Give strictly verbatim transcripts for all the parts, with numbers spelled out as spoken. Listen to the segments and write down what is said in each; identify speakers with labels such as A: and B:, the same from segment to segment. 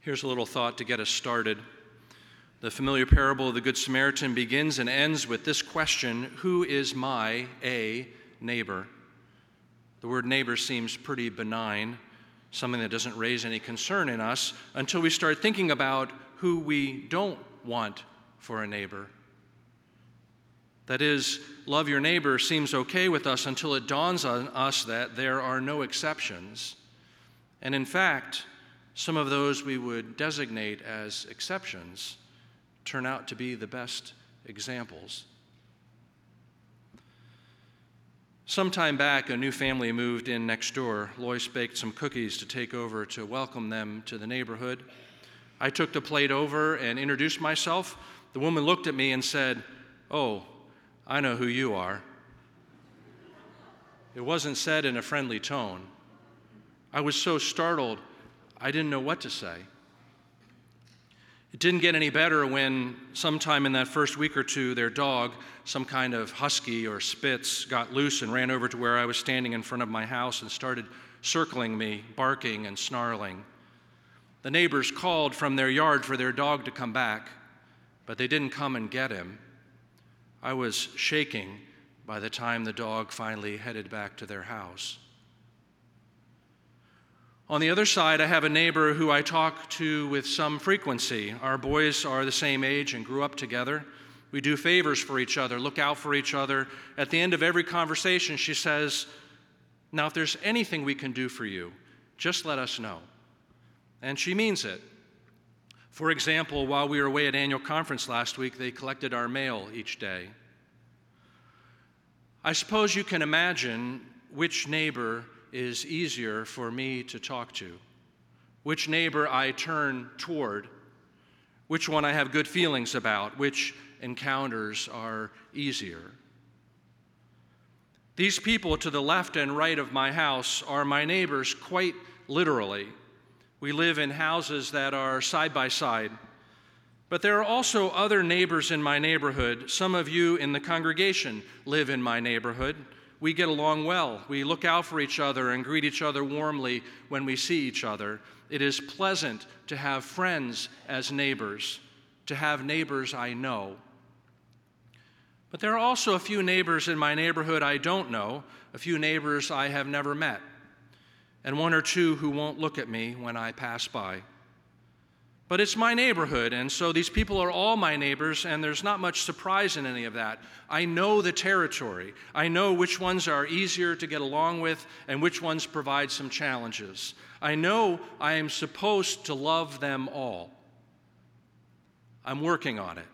A: Here's a little thought to get us started. The familiar parable of the Good Samaritan begins and ends with this question: who is my a neighbor? The word neighbor seems pretty benign, something that doesn't raise any concern in us until we start thinking about who we don't want for a neighbor. That is, love your neighbor seems okay with us until it dawns on us that there are no exceptions. And in fact, some of those we would designate as exceptions turn out to be the best examples. Some time back, a new family moved in next door. Lois baked some cookies to take over to welcome them to the neighborhood. I took the plate over and introduced myself. The woman looked at me and said, "Oh, I know who you are." It wasn't said in a friendly tone. I was so startled, I didn't know what to say. It didn't get any better when sometime in that first week or two, their dog, some kind of husky or Spitz, got loose and ran over to where I was standing in front of my house and started circling me, barking and snarling. The neighbors called from their yard for their dog to come back, but they didn't come and get him. I was shaking by the time the dog finally headed back to their house. On the other side, I have a neighbor who I talk to with some frequency. Our boys are the same age and grew up together. We do favors for each other, look out for each other. At the end of every conversation, she says, "Now, if there's anything we can do for you, just let us know." And she means it. For example, while we were away at annual conference last week, they collected our mail each day. I suppose you can imagine which neighbor is easier for me to talk to, which neighbor I turn toward, which one I have good feelings about, which encounters are easier. These people to the left and right of my house are my neighbors quite literally. We live in houses that are side by side. But there are also other neighbors in my neighborhood. Some of you in the congregation live in my neighborhood. We get along well. We look out for each other and greet each other warmly when we see each other. It is pleasant to have friends as neighbors, to have neighbors I know. But there are also a few neighbors in my neighborhood I don't know, a few neighbors I have never met, and one or two who won't look at me when I pass by. But it's my neighborhood, and so these people are all my neighbors, and there's not much surprise in any of that. I know the territory. I know which ones are easier to get along with and which ones provide some challenges. I know I am supposed to love them all. I'm working on it.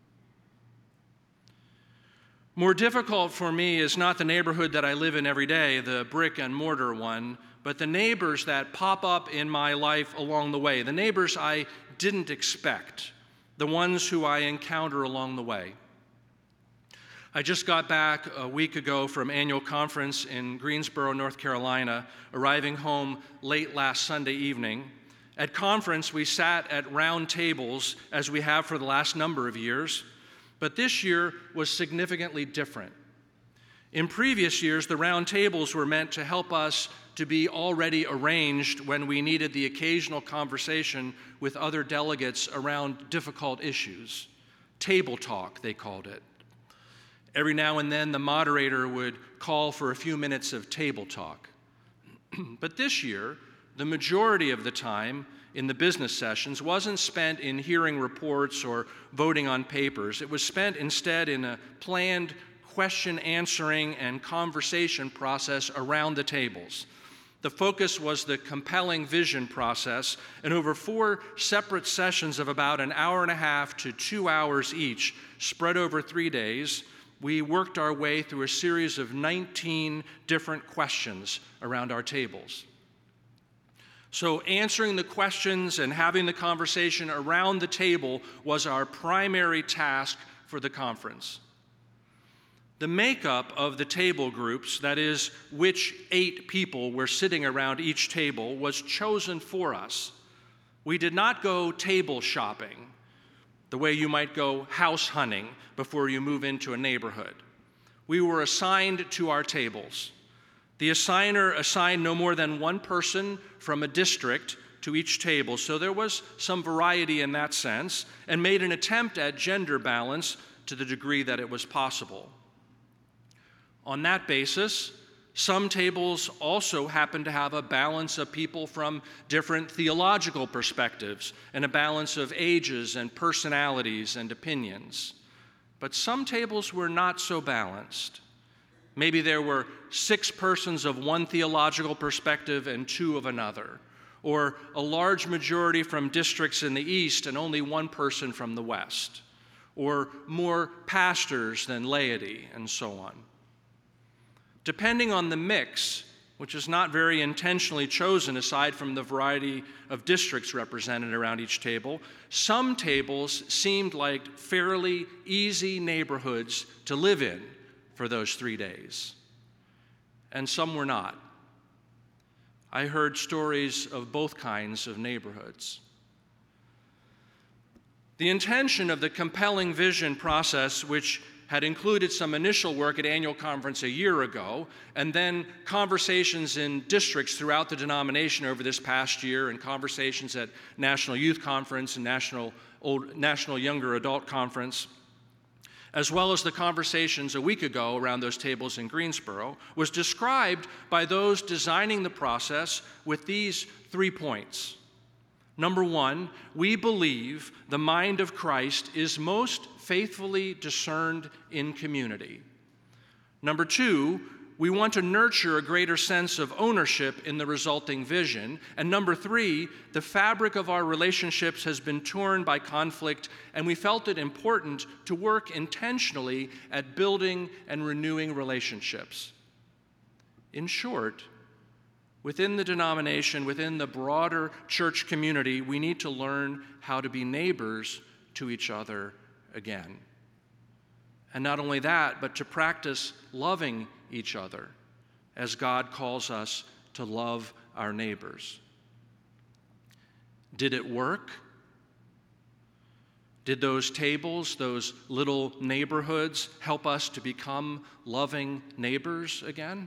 A: More difficult for me is not the neighborhood that I live in every day, the brick and mortar one, but the neighbors that pop up in my life along the way, the neighbors I didn't expect, the ones who I encounter along the way. I just got back a week ago from annual conference in Greensboro, North Carolina, arriving home late last Sunday evening. At conference, we sat at round tables as we have for the last number of years, but this year was significantly different. In previous years, the round tables were meant to help us to be already arranged when we needed the occasional conversation with other delegates around difficult issues. Table talk, they called it. Every now and then, the moderator would call for a few minutes of table talk. But this year, the majority of the time in the business sessions wasn't spent in hearing reports or voting on papers. It was spent instead in a planned question answering and conversation process around the tables. The focus was the compelling vision process, and over four separate sessions of about an hour and a half to two hours each, spread over three days, we worked our way through a series of nineteen different questions around our tables. So answering the questions and having the conversation around the table was our primary task for the conference. The makeup of the table groups, that is, which eight people were sitting around each table, was chosen for us. We did not go table shopping, the way you might go house hunting before you move into a neighborhood. We were assigned to our tables. The assigner assigned no more than one person from a district to each table, so there was some variety in that sense, and made an attempt at gender balance to the degree that it was possible. On that basis, some tables also happened to have a balance of people from different theological perspectives and a balance of ages and personalities and opinions. But some tables were not so balanced. Maybe there were six persons of one theological perspective and two of another, or a large majority from districts in the east and only one person from the west, or more pastors than laity, and so on. Depending on the mix, which is not very intentionally chosen aside from the variety of districts represented around each table, some tables seemed like fairly easy neighborhoods to live in for those three days, and some were not. I heard stories of both kinds of neighborhoods. The intention of the compelling vision process, which had included some initial work at annual conference a year ago, and then conversations in districts throughout the denomination over this past year, and conversations at National Youth Conference and National, Old, National Younger Adult Conference, as well as the conversations a week ago around those tables in Greensboro, was described by those designing the process with these three points. Number one, we believe the mind of Christ is most faithfully discerned in community. Number two, we want to nurture a greater sense of ownership in the resulting vision. And number three, the fabric of our relationships has been torn by conflict, and we felt it important to work intentionally at building and renewing relationships. In short, within the denomination, within the broader church community, we need to learn how to be neighbors to each other again. And not only that, but to practice loving each other as God calls us to love our neighbors. Did it work? Did those tables, those little neighborhoods, help us to become loving neighbors again?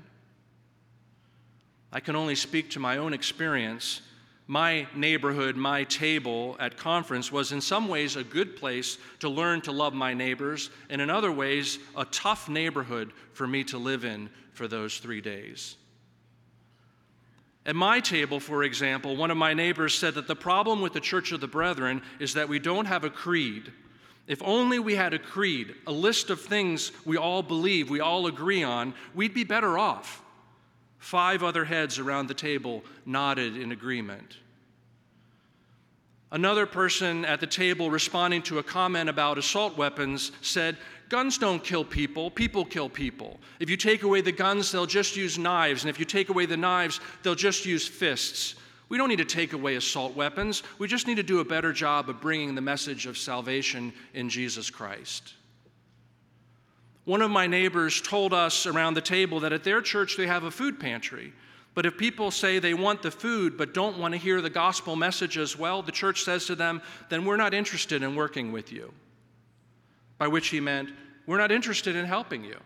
A: I can only speak to my own experience. My neighborhood, my table at conference was in some ways a good place to learn to love my neighbors, and in other ways, a tough neighborhood for me to live in for those three days. At my table, for example, one of my neighbors said that the problem with the Church of the Brethren is that we don't have a creed. If only we had a creed, a list of things we all believe, we all agree on, we'd be better off. Five other heads around the table nodded in agreement. Another person at the table, responding to a comment about assault weapons, said, "Guns don't kill people, people kill people. If you take away the guns, they'll just use knives, and if you take away the knives, they'll just use fists. We don't need to take away assault weapons. We just need to do a better job of bringing the message of salvation in Jesus Christ." One of my neighbors told us around the table that at their church they have a food pantry. But if people say they want the food but don't want to hear the gospel message as well, the church says to them, then we're not interested in working with you. By which he meant, we're not interested in helping you.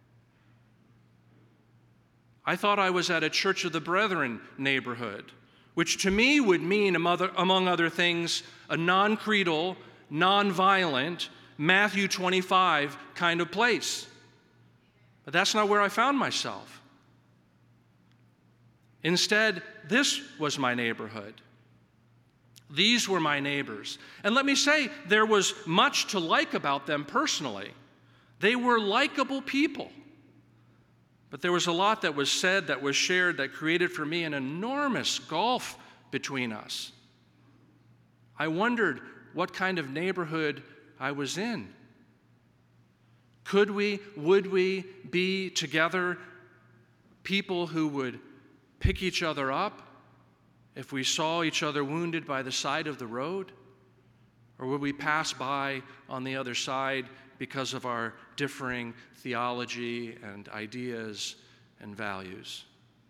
A: I thought I was at a Church of the Brethren neighborhood, which to me would mean, among other things, a non-creedal, non-violent, Matthew twenty-five kind of place. But that's not where I found myself. Instead, this was my neighborhood. These were my neighbors. And let me say, there was much to like about them personally. They were likable people. But there was a lot that was said, that was shared, that created for me an enormous gulf between us. I wondered what kind of neighborhood I was in. Could we, would we be together people who would pick each other up if we saw each other wounded by the side of the road? Or would we pass by on the other side because of our differing theology and ideas and values?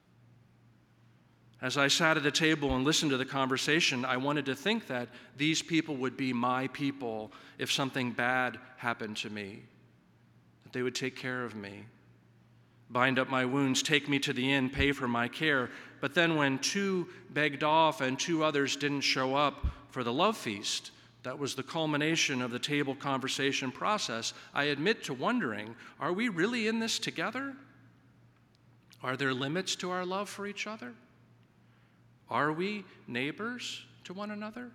A: As I sat at the table and listened to the conversation, I wanted to think that these people would be my people if something bad happened to me, that they would take care of me, bind up my wounds, take me to the inn, pay for my care. But then when two begged off and two others didn't show up for the love feast, that was the culmination of the table conversation process, I admit to wondering, are we really in this together? Are there limits to our love for each other? Are we neighbors to one another?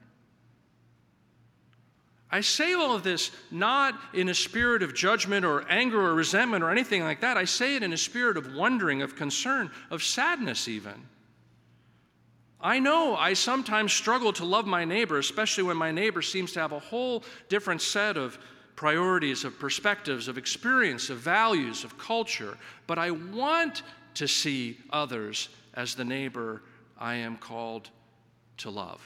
A: I say all of this not in a spirit of judgment or anger or resentment or anything like that. I say it in a spirit of wondering, of concern, of sadness even. I know I sometimes struggle to love my neighbor, especially when my neighbor seems to have a whole different set of priorities, of perspectives, of experience, of values, of culture. But I want to see others as the neighbor I am called to love.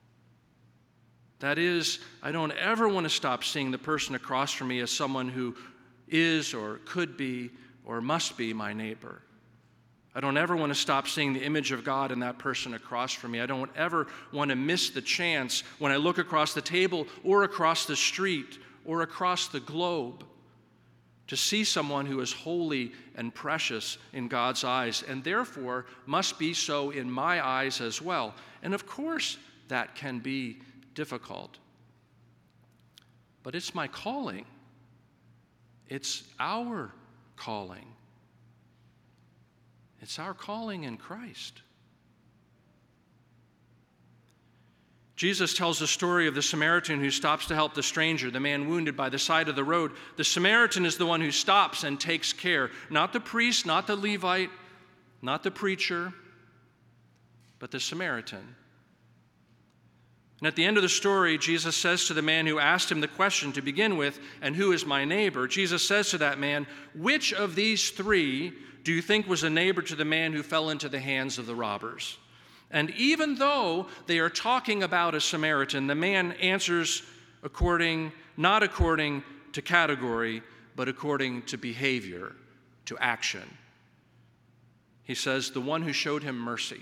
A: That is, I don't ever want to stop seeing the person across from me as someone who is or could be or must be my neighbor. I don't ever want to stop seeing the image of God in that person across from me. I don't ever want to miss the chance when I look across the table or across the street or across the globe to see someone who is holy and precious in God's eyes and therefore must be so in my eyes as well. And of course, that can be difficult. But it's my calling. It's our calling. It's our calling in Christ. Jesus tells the story of the Samaritan who stops to help the stranger, the man wounded by the side of the road. The Samaritan is the one who stops and takes care, not the priest, not the Levite, not the preacher, but the Samaritan. And at the end of the story, Jesus says to the man who asked him the question to begin with, and who is my neighbor? Jesus says to that man, which of these three do you think was a neighbor to the man who fell into the hands of the robbers? And even though they are talking about a Samaritan, the man answers according, not according to category, but according to behavior, to action. He says, the one who showed him mercy.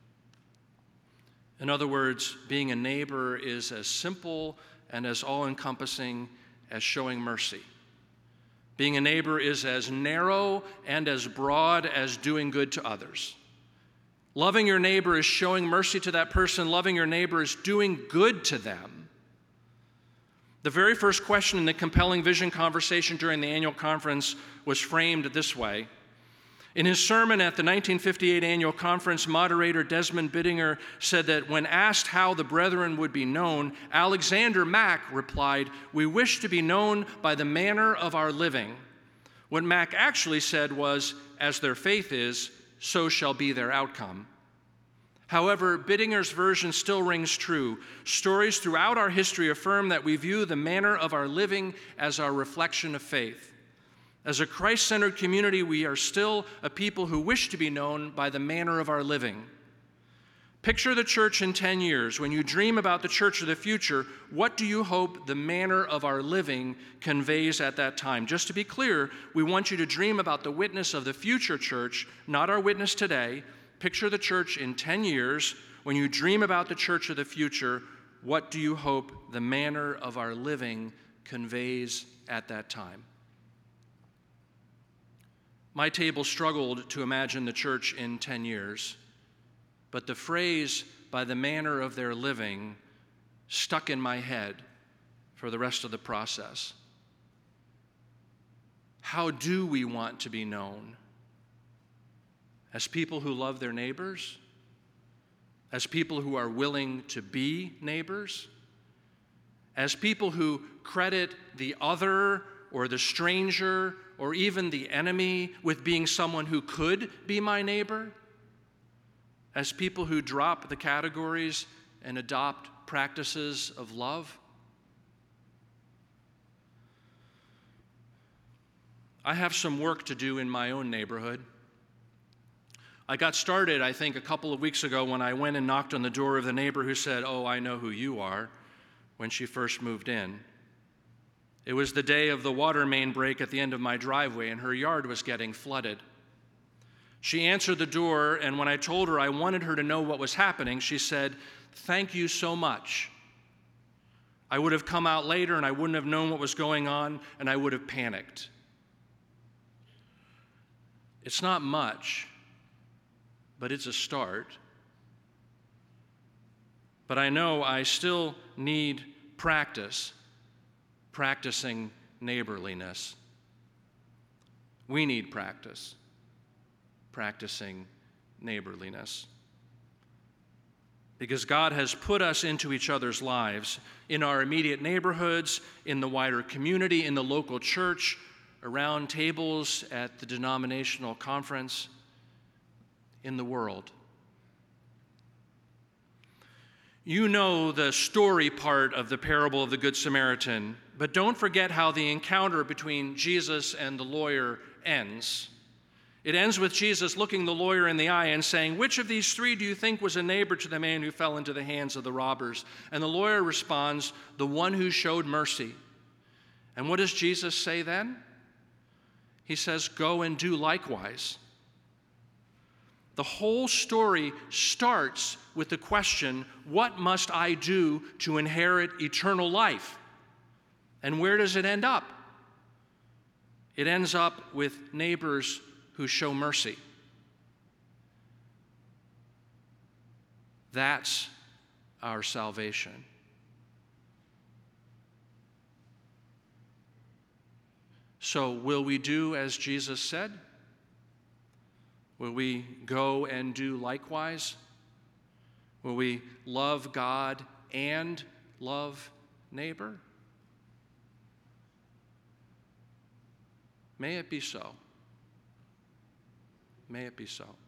A: In other words, being a neighbor is as simple and as all-encompassing as showing mercy. Being a neighbor is as narrow and as broad as doing good to others. Loving your neighbor is showing mercy to that person. Loving your neighbor is doing good to them. The very first question in the Compelling Vision conversation during the annual conference was framed this way. In his sermon at the nineteen fifty-eight annual conference, moderator Desmond Bittinger said that when asked how the brethren would be known, Alexander Mack replied, "We wish to be known by the manner of our living." What Mack actually said was, "As their faith is, so shall be their outcome." However, Bittinger's version still rings true. Stories throughout our history affirm that we view the manner of our living as our reflection of faith. As a Christ-centered community, we are still a people who wish to be known by the manner of our living. Picture the church in ten years. When you dream about the church of the future, what do you hope the manner of our living conveys at that time? Just to be clear, we want you to dream about the witness of the future church, not our witness today. Picture the church in ten years. When you dream about the church of the future, what do you hope the manner of our living conveys at that time? My table struggled to imagine the church in ten years, but the phrase, by the manner of their living, stuck in my head for the rest of the process. How do we want to be known? As people who love their neighbors? As people who are willing to be neighbors? As people who credit the other or the stranger or even the enemy with being someone who could be my neighbor? As people who drop the categories and adopt practices of love? I have some work to do in my own neighborhood. I got started, I think, a couple of weeks ago when I went and knocked on the door of the neighbor who said, "Oh, I know who you are," when she first moved in. It was the day of the water main break at the end of my driveway, and her yard was getting flooded. She answered the door, and when I told her I wanted her to know what was happening, she said, "Thank you so much. I would have come out later, and I wouldn't have known what was going on, and I would have panicked." It's not much, but it's a start. But I know I still need practice, practicing neighborliness. We need practice, practicing neighborliness. Because God has put us into each other's lives, in our immediate neighborhoods, in the wider community, in the local church, around tables at the denominational conference, in the world. You know the story part of the parable of the Good Samaritan, but don't forget how the encounter between Jesus and the lawyer ends. It ends with Jesus looking the lawyer in the eye and saying, "Which of these three do you think was a neighbor to the man who fell into the hands of the robbers?" And the lawyer responds, "The one who showed mercy." And what does Jesus say then? He says, "Go and do likewise." The whole story starts with the question, what must I do to inherit eternal life? And where does it end up? It ends up with neighbors who show mercy. That's our salvation. So, will we do as Jesus said? Will we go and do likewise? Will we love God and love neighbor? May it be so. May it be so.